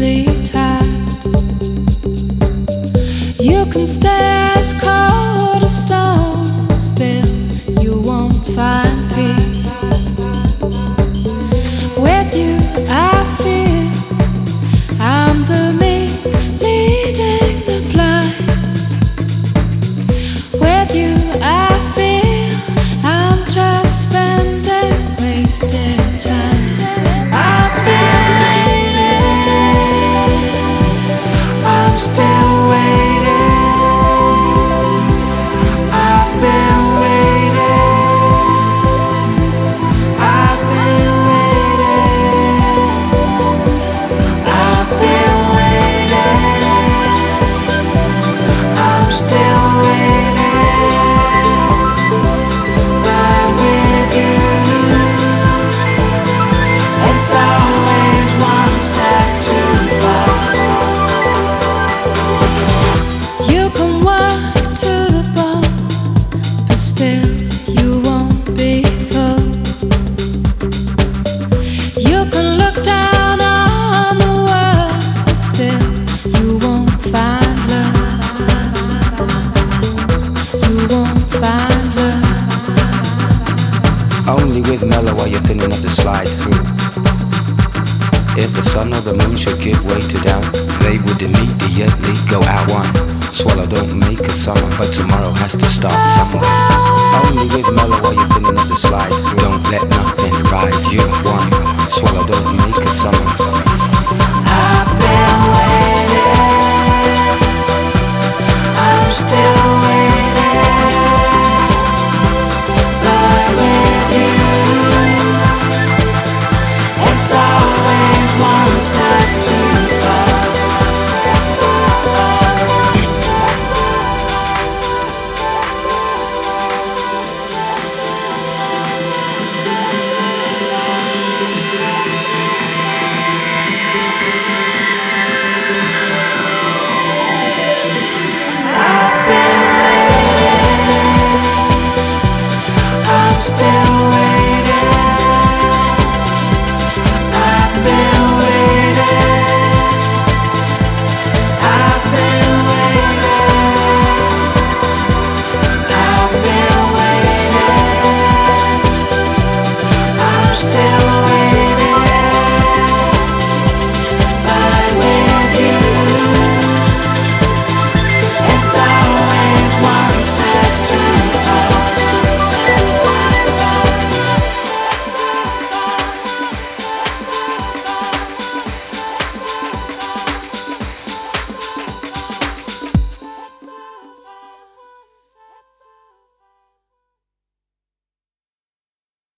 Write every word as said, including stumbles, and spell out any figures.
be tied. You can stay as cold as stone, but still you won't find peace. With you I feel I'm the me leading the blind. With you I feel I'm just spending wasted time. I've been waiting, I'm still waiting. I've been waiting, I've been waiting, I've been waiting, I'm still waiting, but with you it's always one step too far. You can walk to the bone, but still you won't be full. You can look down on the world, but still you won't find love. You won't find love. Only with mellow are you thinning of the slide through. If the sun or the moon should give way to doubt, they would immediately go out one. Swallow don't make a summer, but tomorrow has to start somewhere. Only with mellow are you thinning of the slide through. Don't let nothing ride you one. Swallow don't make a summer,